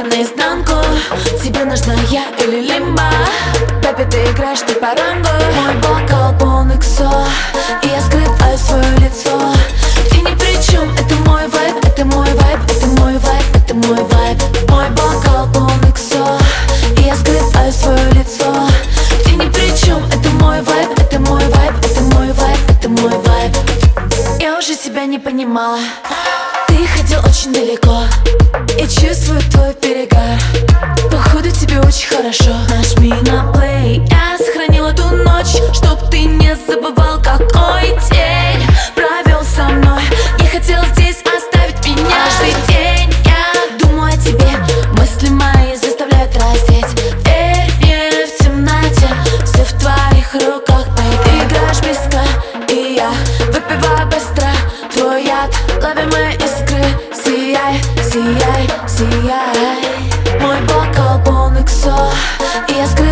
ты наизнанку. Тебе нужна я или лимба? Бэби, ты играешь, ты по рангу. Мой бокал полный ксо, и я скрываю свое лицо. Ты ни при чем, это мой вайб, это мой вайб, это мой вайб, это мой вайб. Мой бокал полный ксо, и я скрываю свое лицо. Ты ни при чем, это мой вайб, это мой вайб, это мой вайб, это мой вайб. Я уже тебя не понимала. Ты ходил очень далеко, я чувствую твой перегар. Походу тебе очень хорошо. Нажми на плей, я сохранил эту ночь, чтоб ты не забывал, какой день провел со мной. Я хотел здесь оставить меня. Каждый день я думаю о тебе, мысли мои заставляют раздеть. Верь мне, в темноте все в твоих руках, baby. Ты играешь близко, и я выпиваю быстро твой яд, лови мои искры. Сияй, сияй, сияй. Мой бокал полный ксо, и я скрываю